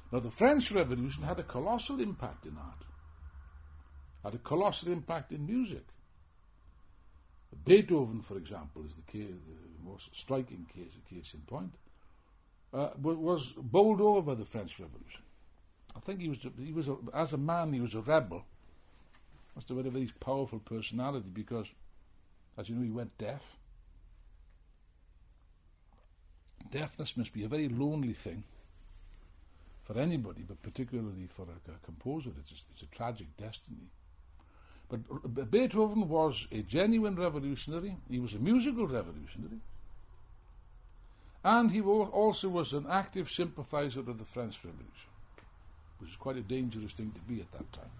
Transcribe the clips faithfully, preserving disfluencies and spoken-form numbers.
Now, the French Revolution had a colossal impact in art, had a colossal impact in music. Beethoven, for example, is the, case, the most striking case, case in point, uh, was bowled over by the French Revolution. I think he was, he was a, as a man, he was a rebel. Must have had a very powerful personality because, as you know, he went deaf. Deafness must be a very lonely thing for anybody, but particularly for a, a composer. It's a, it's a tragic destiny. But Beethoven was a genuine revolutionary. He was a musical revolutionary. And he also was an active sympathizer of the French Revolution, which is quite a dangerous thing to be at that time.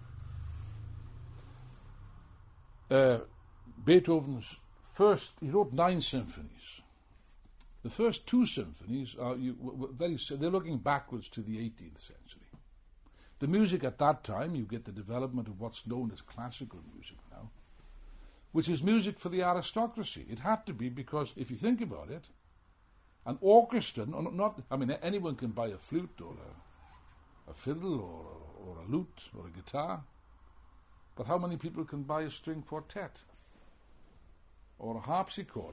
Uh, Beethoven's first, he wrote nine symphonies. The first two symphonies are you, w- very, they're looking backwards to the eighteenth century. The music at that time, you get the development of what's known as classical music now, which is music for the aristocracy. It had to be because, if you think about it, an orchestra, not, not I mean, anyone can buy a flute or a, a fiddle or a, or a lute or a guitar, but how many people can buy a string quartet or a harpsichord,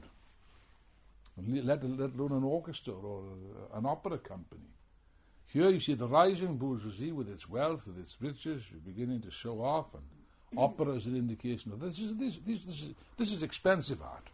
let, let alone an orchestra or a, an opera company? Here you see the rising bourgeoisie with its wealth, with its riches, beginning to show off, and opera is an indication of this. Is, this, this, this, is, this is expensive art.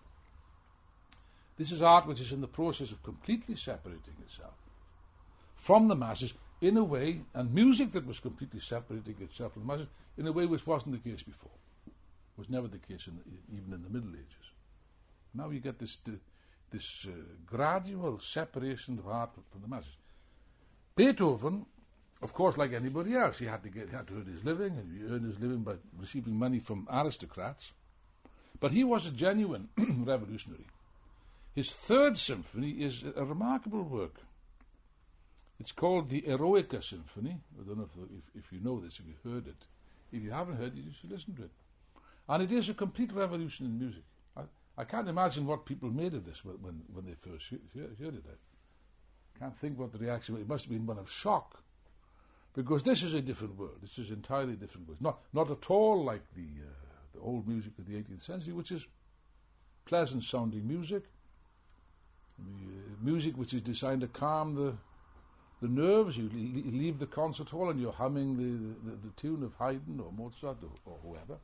This is art which is in the process of completely separating itself from the masses in a way, and music that was completely separating itself from the masses in a way which wasn't the case before. It was never the case in the, even in the Middle Ages. Now you get this, uh, this uh, gradual separation of art from the masses. Beethoven, of course, like anybody else, he had to get, he had to earn his living, and he earned his living by receiving money from aristocrats. But he was a genuine revolutionary. His third symphony is a remarkable work. It's called the Eroica Symphony. I don't know if, if, if you know this, if you've heard it. If you haven't heard it, you should listen to it. And it is a complete revolution in music. I, I can't imagine what people made of this when, when, when they first heard, heard it. I can't think what the reaction was. It must have been one of shock, because this is a different world. This is entirely different world. Not not at all like the uh, the old music of the eighteenth century, which is pleasant sounding music, the uh, music which is designed to calm the the nerves. You le- leave the concert hall and you're humming the, the, the tune of Haydn or Mozart or, or whoever.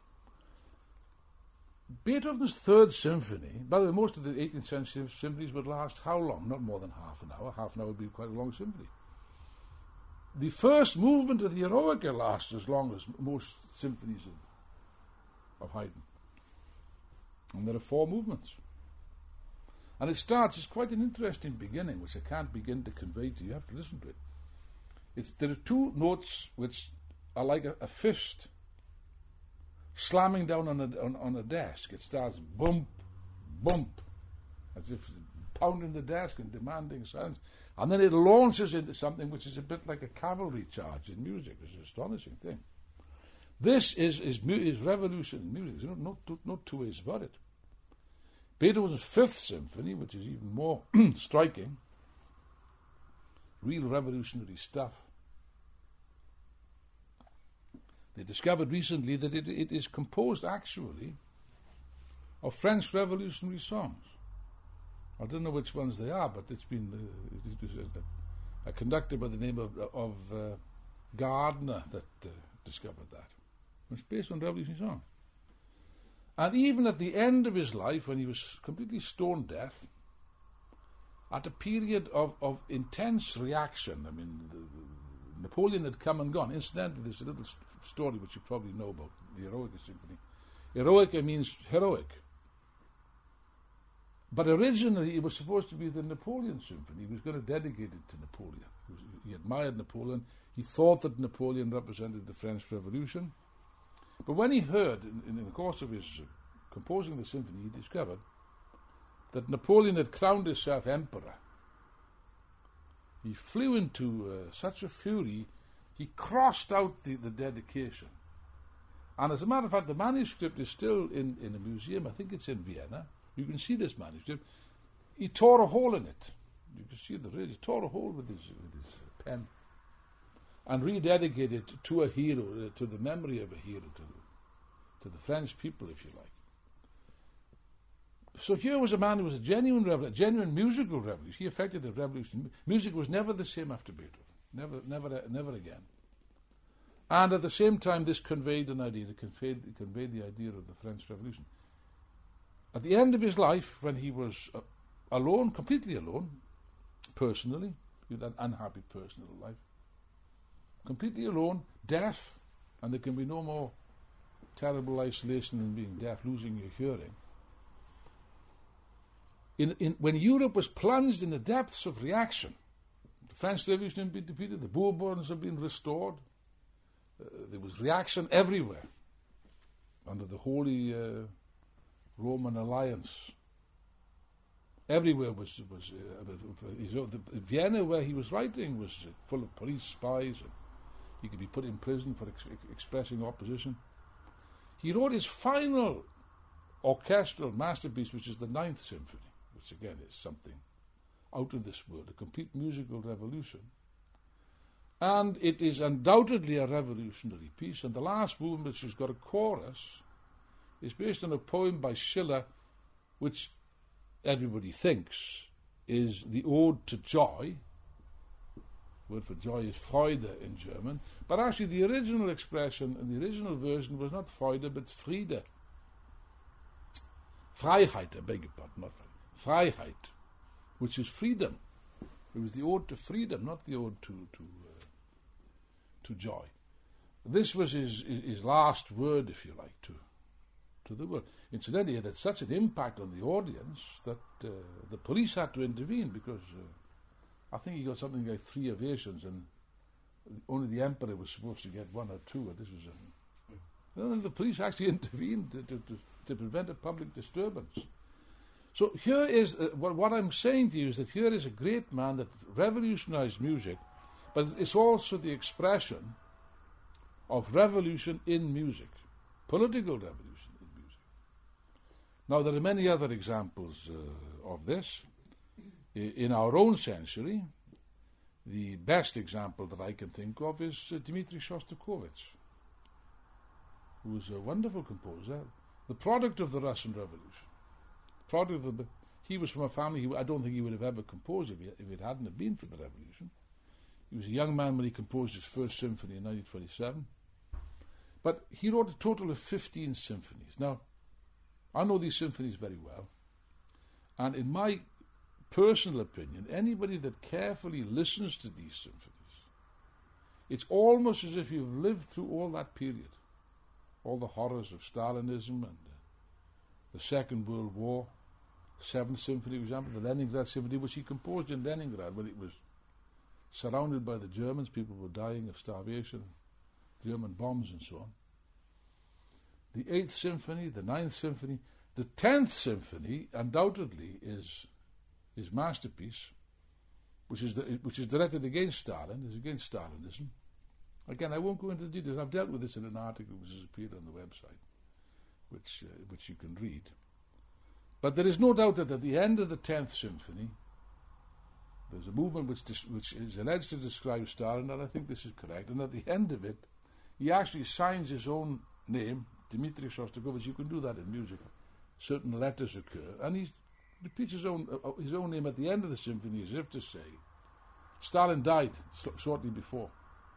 Beethoven's third symphony, by the way, most of the eighteenth century symphonies would last how long? Not more than half an hour. Half an hour would be quite a long symphony. The first movement of the Eroica lasts as long as most symphonies of, of Haydn. And there are four movements. And it starts, it's quite an interesting beginning, which I can't begin to convey to you. You have to listen to it. It's, there are two notes which are like a, a fist slamming down on a, on, on a desk. It starts bump, bump, as if pounding the desk and demanding silence. And then it launches into something which is a bit like a cavalry charge in music. It's an astonishing thing. This is, is, is revolution in music. There's no, no, no two ways about it. Beethoven's Fifth Symphony, which is even more striking, real revolutionary stuff. They discovered recently that it, it is composed actually of French revolutionary songs. I don't know which ones they are, but it's been uh, it was a, a conductor by the name of, of uh, Gardner that uh, discovered that. It's based on revolutionary songs. And even at the end of his life, when he was completely stone deaf, at a period of, of intense reaction, I mean, the, the Napoleon had come and gone. Incidentally, there's a little st- story which you probably know about the Eroica Symphony. Eroica means heroic. But originally it was supposed to be the Napoleon Symphony. He was going to dedicate it to Napoleon. He, was, he admired Napoleon. He thought that Napoleon represented the French Revolution. But when he heard, in, in the course of his uh, composing the symphony, he discovered that Napoleon had crowned himself emperor. He flew into uh, such a fury, he crossed out the, the dedication. And as a matter of fact, the manuscript is still in, in a museum. I think it's in Vienna. You can see this manuscript. He tore a hole in it. You can see the he tore a hole with his, with his pen. and rededicate it to a hero, uh, to the memory of a hero, to the, to the French people, if you like. So here was a man who was a genuine revolution, genuine musical revolution. He effected a revolution. Music was never the same after Beethoven, never, never, never again. And at the same time, this conveyed an idea, it conveyed, it conveyed the idea of the French Revolution. At the end of his life, when he was uh, alone, completely alone, personally, with an unhappy personal life, completely alone, deaf, and there can be no more terrible isolation than being deaf, losing your hearing. In, in, when Europe was plunged in the depths of reaction, the French Revolution had been defeated, the Bourbons had been restored, uh, there was reaction everywhere under the Holy uh, Roman Alliance. Everywhere was, was uh, uh, the, Vienna, where he was writing, was uh, full of police spies, and he could be put in prison for ex- expressing opposition. He wrote his final orchestral masterpiece, which is the Ninth Symphony, which again is something out of this world, a complete musical revolution. And it is undoubtedly a revolutionary piece, and the last movement, which has got a chorus, is based on a poem by Schiller, which everybody thinks is the Ode to Joy. The word for joy is Freude in German, but actually the original expression and the original version was not Freude, but Friede. Freiheit, I beg your pardon, not Freude. Freiheit, which is freedom. It was the ode to freedom, not the ode to to uh, to joy. This was his, his his last word, if you like, to to the world. Incidentally, it had such an impact on the audience that uh, the police had to intervene, because uh, I think he got something like three ovations, and only the emperor was supposed to get one or two. And this was a, well, the police actually intervened to, to, to, to prevent a public disturbance. So here is uh, what, what I'm saying to you is that here is a great man that revolutionized music, but it's also the expression of revolution in music, political revolution. Now, there are many other examples uh, of this. I, in our own century, the best example that I can think of is uh, Dmitri Shostakovich, who was a wonderful composer, the product of the Russian Revolution. Product of the, he was from a family, he, I don't think he would have ever composed if, he, if it hadn't have been for the revolution. He was a young man when he composed his first symphony in nineteen twenty-seven. But he wrote a total of fifteen symphonies. Now, I know these symphonies very well, and in my personal opinion, anybody that carefully listens to these symphonies, it's almost as if you've lived through all that period, all the horrors of Stalinism and uh, the Second World War. Seventh Symphony, for example, the Leningrad Symphony, which he composed in Leningrad when it was surrounded by the Germans. People were dying of starvation, German bombs and so on. The Eighth Symphony, the Ninth Symphony, the Tenth Symphony, undoubtedly is his masterpiece, which is the, which is directed against Stalin, is against Stalinism. Again, I won't go into the details. I've dealt with this in an article which has appeared on the website, which uh, which you can read. But there is no doubt that at the end of the Tenth Symphony, there's a movement which dis- which is alleged to describe Stalin, and I think this is correct. And at the end of it, he actually signs his own name, Dmitri Shostakovich. You can do that in music. Certain letters occur, and he repeats his own uh, his own name at the end of the symphony, as if to say, Stalin died so- shortly before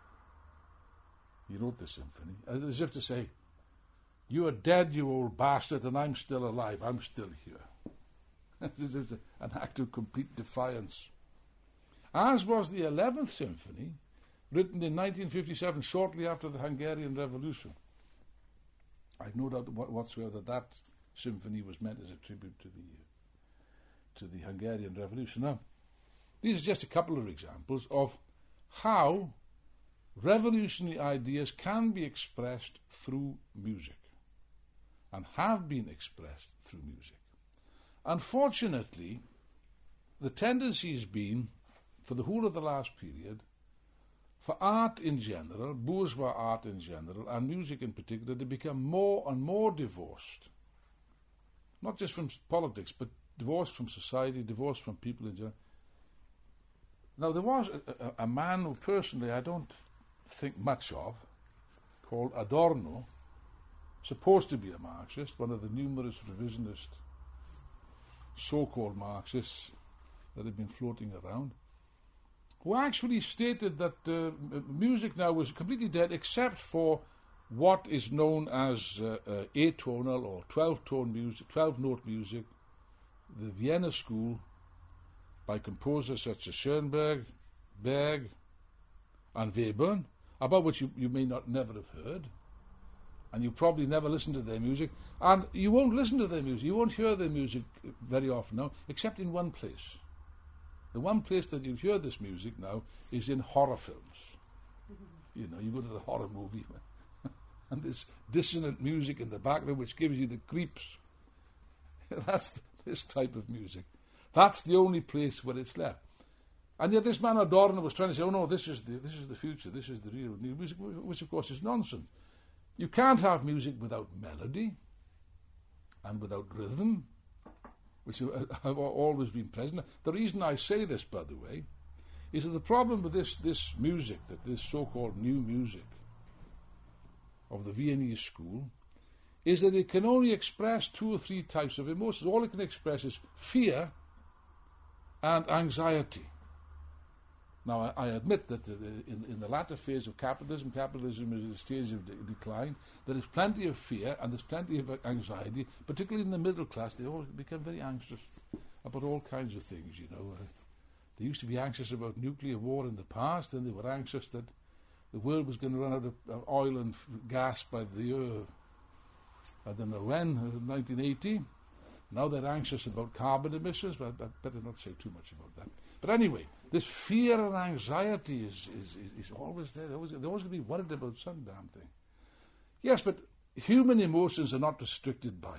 he wrote the symphony, as, as if to say, you are dead, you old bastard, and I'm still alive. I'm still here. This is an act of complete defiance. As was the Eleventh Symphony, written in nineteen fifty-seven, shortly after the Hungarian Revolution. I have no doubt whatsoever that that symphony was meant as a tribute to the to the Hungarian Revolution. Now, these are just a couple of examples of how revolutionary ideas can be expressed through music, and have been expressed through music. Unfortunately, the tendency has been, for the whole of the last period, for art in general, bourgeois art in general, and music in particular, to become more and more divorced. Not just from politics, but divorced from society, divorced from people in general. Now, there was a, a, a man who personally I don't think much of, called Adorno, supposed to be a Marxist, one of the numerous revisionist so-called Marxists that have been floating around, who actually stated that uh, music now was completely dead except for what is known as uh, uh, atonal or twelve-tone music, twelve-note music, the Vienna School, by composers such as Schoenberg, Berg, and Webern, about which you, you may not never have heard, and you probably never listened to their music, and you won't listen to their music, you won't hear their music very often now, except in one place. The one place that you hear this music now is in horror films. You know, you go to the horror movie, and this dissonant music in the background which gives you the creeps. That's th- this type of music. That's the only place where it's left. And yet this man Adorno was trying to say, oh no, this is the this is the future, this is the real new music, which of course is nonsense. You can't have music without melody and without rhythm, which have always been present. The reason I say this, by the way, is that the problem with this, this music, that this so-called new music of the Viennese school, is that it can only express two or three types of emotions. All it can express is fear and anxiety. Now, I, I admit that uh, in, in the latter phase of capitalism, capitalism is at a stage of de- decline, there is plenty of fear and there's plenty of anxiety, particularly in the middle class. They all become very anxious about all kinds of things, you know. Uh, they used to be anxious about nuclear war in the past, and they were anxious that the world was going to run out of uh, oil and f- gas by the year, I don't know when, uh, nineteen eighty. Now they're anxious about carbon emissions, but I better not say too much about that. But anyway, this fear and anxiety is, is, is, is always there. They're always, they're always going to be worried about some damn thing. Yes, but human emotions are not restricted by,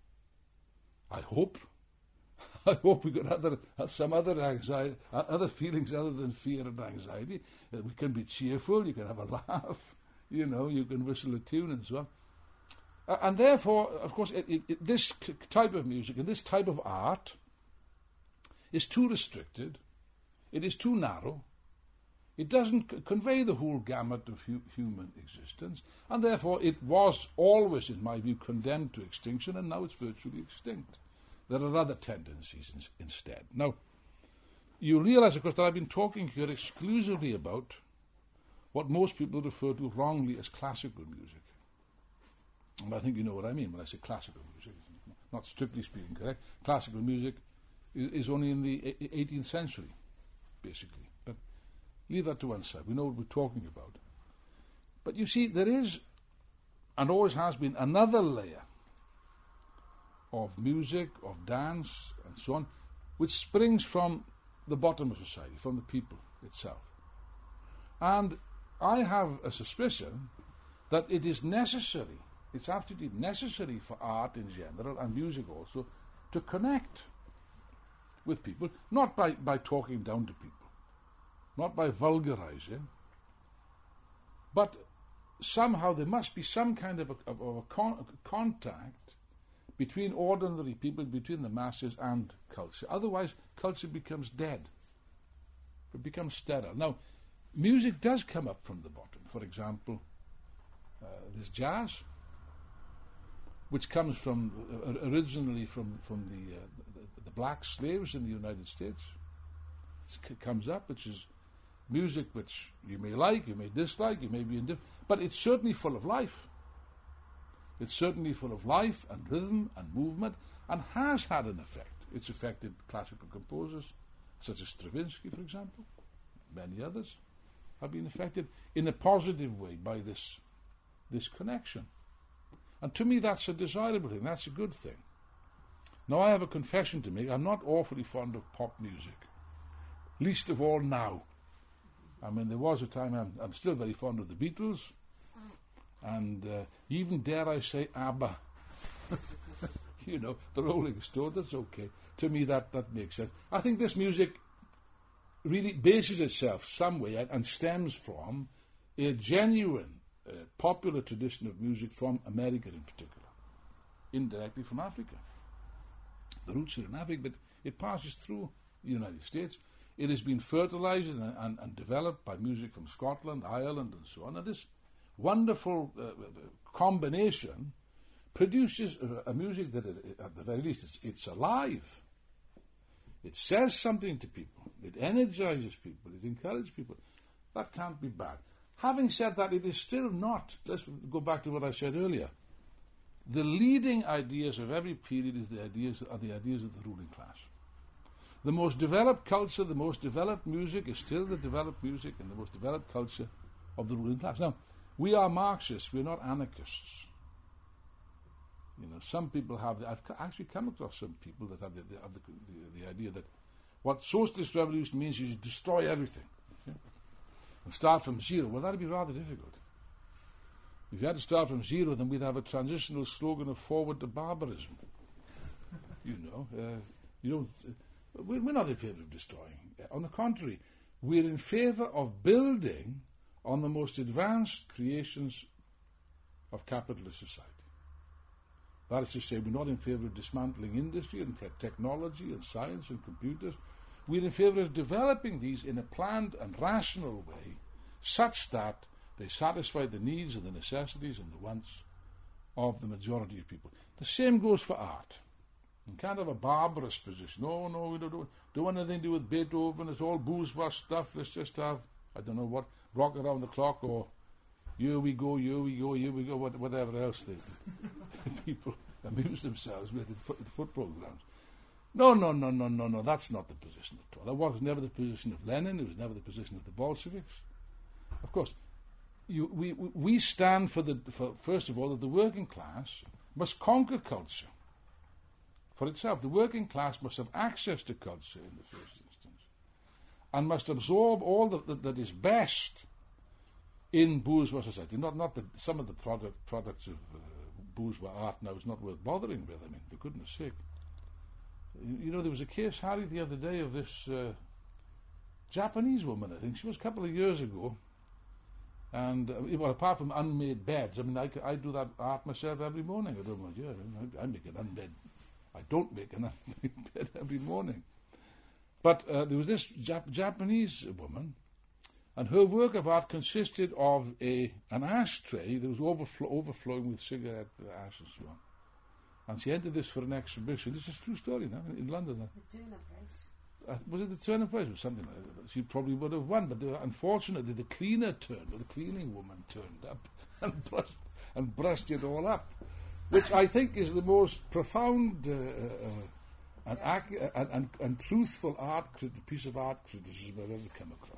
I hope, I hope we've got other, some other anxiety, other feelings other than fear and anxiety. Uh, we can be cheerful, you can have a laugh, you know, you can whistle a tune and so on. Uh, and therefore, of course, it, it, it, this c- type of music and this type of art is too restricted, it is too narrow, it doesn't c- convey the whole gamut of hu- human existence, and therefore it was always, in my view, condemned to extinction, and now it's virtually extinct. There are other tendencies in, instead. Now, you realize, of course, that I've been talking here exclusively about what most people refer to wrongly as classical music. And I think you know what I mean when I say classical music. Not strictly speaking correct. Classical music is, is only in the eighteenth century, basically. But leave that to one side. We know what we're talking about. But you see, there is, and always has been, another layer of music, of dance, and so on, which springs from the bottom of society, from the people itself. And I have a suspicion that it is necessary, it's absolutely necessary for art in general, and music also, to connect with people, not by, by talking down to people, not by vulgarizing, but somehow there must be some kind of a, of a, con- a contact between ordinary people, between the masses and culture. Otherwise, culture becomes dead. It becomes sterile. Now, music does come up from the bottom. For example, uh, there's jazz, which comes from uh, originally from from the, uh, the the black slaves in the United States. It comes up, which is music which you may like, you may dislike, you may be indifferent, but it's certainly full of life. It's certainly full of life and rhythm and movement, and has had an effect. It's affected classical composers, such as Stravinsky, for example. Many others have been affected in a positive way by this, this connection. And to me, that's a desirable thing. That's a good thing. Now, I have a confession to make. I'm not awfully fond of pop music, least of all now. I mean, there was a time I'm, I'm still very fond of the Beatles, and uh, even, dare I say, ABBA. You know, the Rolling Stones, that's okay. To me, that, that makes sense. I think this music really bases itself some way and stems from a genuine uh, popular tradition of music from America in particular, indirectly from Africa. The roots are in Africa, but it passes through the United States. It has been fertilized and, and, and developed by music from Scotland, Ireland, and so on. And this wonderful uh, combination produces a, a music that, it, at the very least, it's, it's alive. It says something to people. It energizes people. It encourages people. That can't be bad. Having said that, it is still not, let's go back to what I said earlier, the leading ideas of every period is the ideas, are the ideas of the ruling class. The most developed culture, the most developed music is still the developed music and the most developed culture of the ruling class. Now, we are Marxists, we're not anarchists. You know, some people have, the, I've actually come across some people that have the, the, have the, the, the idea that what socialist revolution means is you destroy everything. Okay? And start from zero. Well, that would be rather difficult. If you had to start from zero, then we'd have a transitional slogan of forward to barbarism. You know, uh, you don't, uh, we're, we're not in favour of destroying. Uh, on the contrary, we're in favour of building on the most advanced creations of capitalist society. That is to say, we're not in favour of dismantling industry and te- technology and science and computers. We're in favour of developing these in a planned and rational way, such that they satisfy the needs and the necessities and the wants of the majority of people. The same goes for art. You can't have a barbarous position. No, no, we don't, don't, don't want anything to do with Beethoven. It's all bourgeois stuff. Let's just have, I don't know what, rock around the clock or here we go, here we go, here we go, what, whatever else they people amuse themselves with in foot, football grounds. No, no, no, no, no, no, that's not the position at all. That was never the position of Lenin. It was never the position of the Bolsheviks. Of course, you, we, we stand for, the, for, first of all, that the working class must conquer culture for itself. The working class must have access to culture in the first instance and must absorb all that, that, that is best in bourgeois society. Not, not the, some of the product, products of uh, bourgeois art now is not worth bothering with. I mean, for goodness sake. You, you know, there was a case, Harry, the other day of this uh, Japanese woman, I think. She was a couple of years ago. And, uh, well, apart from unmade beds, I mean, I, I do that art myself every morning. I don't know, yeah, I, I make an unmade, I don't make an unmade bed every morning. But uh, there was this Jap- Japanese woman, and her work of art consisted of a an ashtray that was overflow, overflowing with cigarette ash and so on. And she entered this for an exhibition. This is a true story now, in London. The Turner Prize. Uh, was it the Turner Prize or something like that? She probably would have won, but the, unfortunately the cleaner turned, or the cleaning woman turned up and brushed, and brushed it all up, which I think is the most profound uh, uh, and, yeah. ac- and, and, and truthful art crit- piece of art criticism I've ever come across.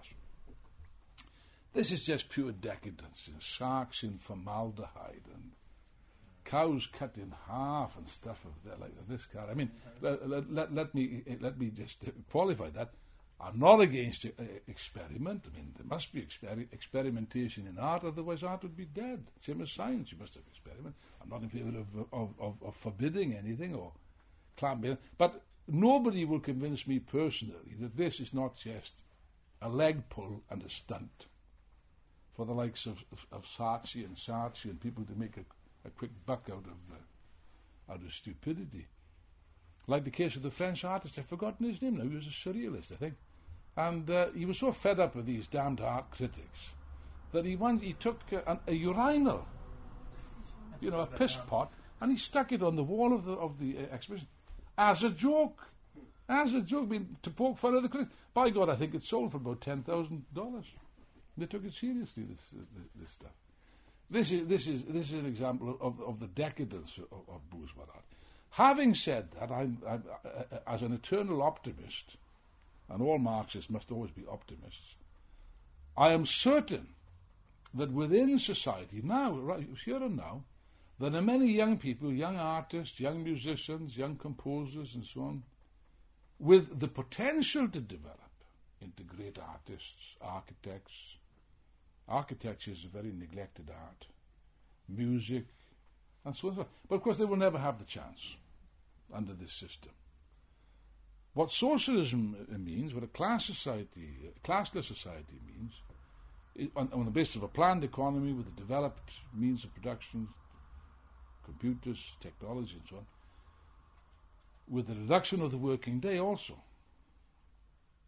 This is just pure decadence, and sharks in formaldehyde and cows cut in half and stuff of that, like this kind. I mean, let, let, let, let me let me just qualify that. I'm not against uh, experiment. I mean, there must be exper- experimentation in art, otherwise art would be dead. Same as science, you must have experiment. I'm not in favour of, of, of, of forbidding anything or clamping, but nobody will convince me personally that this is not just a leg pull and a stunt for the likes of, of, of Saatchi and Saatchi and people to make a a quick buck out of uh, out of stupidity. Like the case of the French artist, I've forgotten his name now, he was a surrealist, I think. And uh, he was so fed up with these damned art critics that he once, he took uh, an, a urinal, That's you know, a piss pot, and he stuck it on the wall of the of the uh, exhibition as a joke. As a joke, I mean, to poke fun at the critics. By God, I think it sold for about ten thousand dollars. They took it seriously, this, uh, this, this stuff. This is this is this is an example of, of the decadence of, of bourgeois art. Having said that, I'm, I'm uh, as an eternal optimist, and all Marxists must always be optimists, I am certain that within society now, right here and now, there are many young people, young artists, young musicians, young composers, and so on, with the potential to develop into great artists, architects. Architecture is a very neglected art, music, and so on and so on. But of course they will never have the chance under this system. What socialism means, what a class society, a classless society means, is on, on the basis of a planned economy with a developed means of production, computers, technology and so on, with the reduction of the working day also, to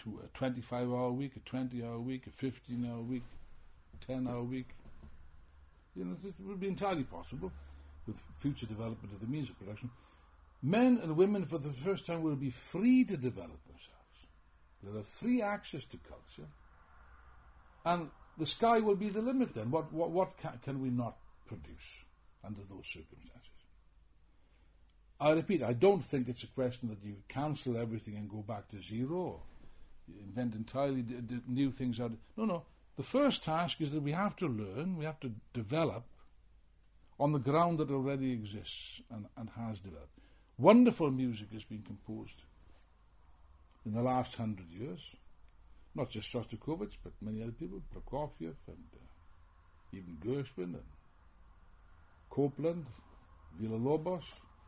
to a twenty-five hour week, a twenty hour week, a fifteen hour week, ten hour week. You know, it would be entirely possible with future development of the means of production. Men and women for the first time will be free to develop themselves. They'll have free access to culture. And the sky will be the limit then. What, what, what can, can we not produce under those circumstances? I repeat, I don't think it's a question that you cancel everything and go back to zero, or you invent entirely d- d- new things out. No, no. The first task is that we have to learn, we have to develop on the ground that already exists and, and has developed. Wonderful music has been composed in the last hundred years. Not just Shostakovich, but many other people, Prokofiev and uh, even Gershwin and Copland, Villa-Lobos,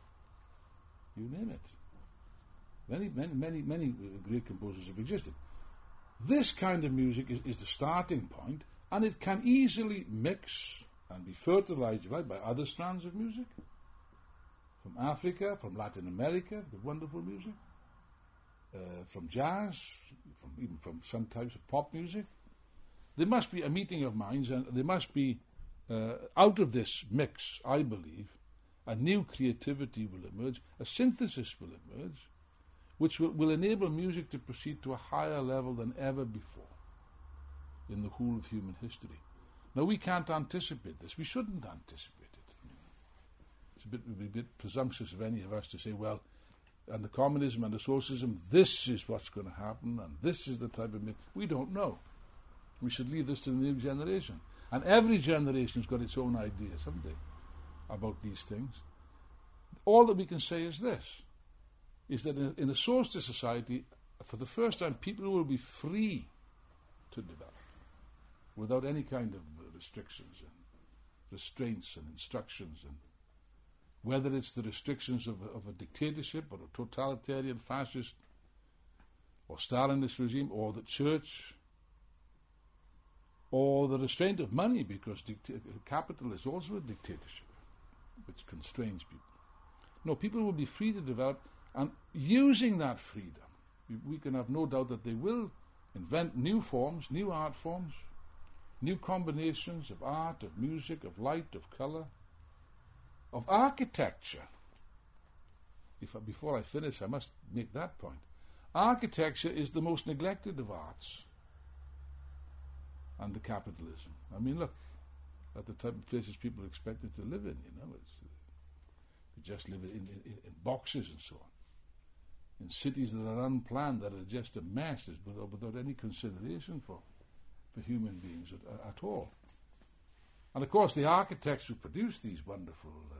you name it. Many, many, many, many great composers have existed. This kind of music is, is the starting point, and it can easily mix and be fertilized, right, by other strands of music. From Africa, from Latin America, the wonderful music. Uh, from jazz, from even from some types of pop music. There must be a meeting of minds, and there must be, uh, out of this mix, I believe, a new creativity will emerge, a synthesis will emerge, which will, will enable music to proceed to a higher level than ever before in the whole of human history. Now, we can't anticipate this. We shouldn't anticipate it. You know. It's a bit, it would be a bit presumptuous of any of us to say, well, under communism, under socialism, this is what's going to happen, and this is the type of... We don't know. We should leave this to the new generation. And every generation has got its own ideas, haven't they, about these things. All that we can say is this, is that in, in a socialist society, for the first time, people will be free to develop, without any kind of restrictions and restraints and instructions, and whether it's the restrictions of a, of a dictatorship or a totalitarian fascist or Stalinist regime, or the church, or the restraint of money, because dicta- capital is also a dictatorship which constrains people. No, people will be free to develop, and using that freedom, we, we can have no doubt that they will invent new forms, new art forms, new combinations of art, of music, of light, of colour, of architecture. If I, before I finish, I must make that point. Architecture is the most neglected of arts under capitalism. I mean, look at the type of places people are expected to live in, you know. It's, they just live in, in, in boxes and so on. In cities that are unplanned, that are just a mess, without, without any consideration for, for human beings at, at all. And of course, the architects who produce these wonderful uh,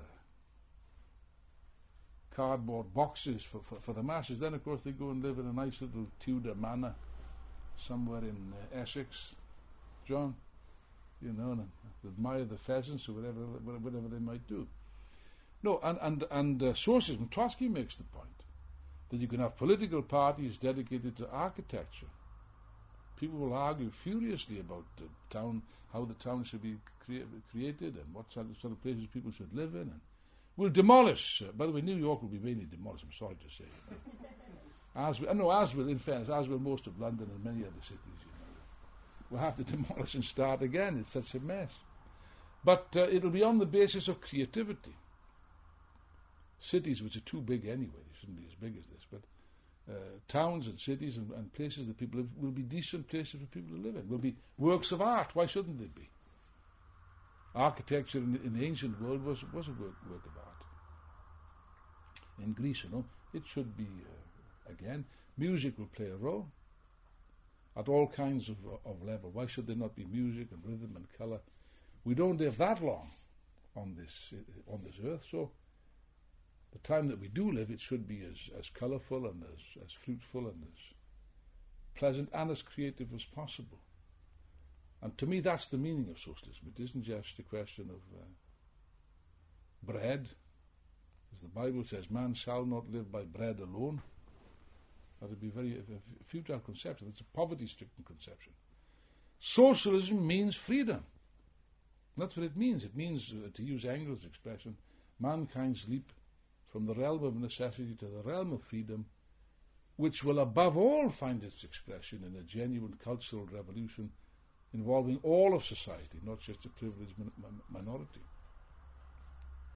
cardboard boxes for, for, for the masses, then of course they go and live in a nice little Tudor manor somewhere in uh, Essex, John, you know, and admire the pheasants or whatever, whatever they might do. No, and and and uh, socialism, Trotsky makes the point that you can have political parties dedicated to architecture. People will argue furiously about the town, how the town should be crea- created, and what sort of, sort of places people should live in. And we'll demolish. Uh, by the way, New York will be mainly demolished. I'm sorry to say. You know. As will, no, as will, in fairness, as will most of London and many other cities. You know, we'll have to demolish and start again. It's such a mess. But uh, it'll be on the basis of creativity. Cities which are too big anyway, they shouldn't be as big as this, but uh, towns and cities and, and places that people live will be decent places for people to live in, will be works of art. Why shouldn't they be? Architecture in, in the ancient world was, was a work, work of art. In Greece, you know, it should be, uh, again, music will play a role at all kinds of, of level. Why should there not be music and rhythm and colour? We don't live that long on this, uh, on this earth, so the time that we do live, it should be as, as colourful and as, as fruitful and as pleasant and as creative as possible. And to me, that's the meaning of socialism. It isn't just a question of uh, bread. As the Bible says, man shall not live by bread alone. That would be very a, a futile conception. It's a poverty-stricken conception. Socialism means freedom. That's what it means. It means, uh, to use Engels' expression, mankind's leap from the realm of necessity to the realm of freedom which will above all find its expression in a genuine cultural revolution involving all of society, not just a privileged min- minority.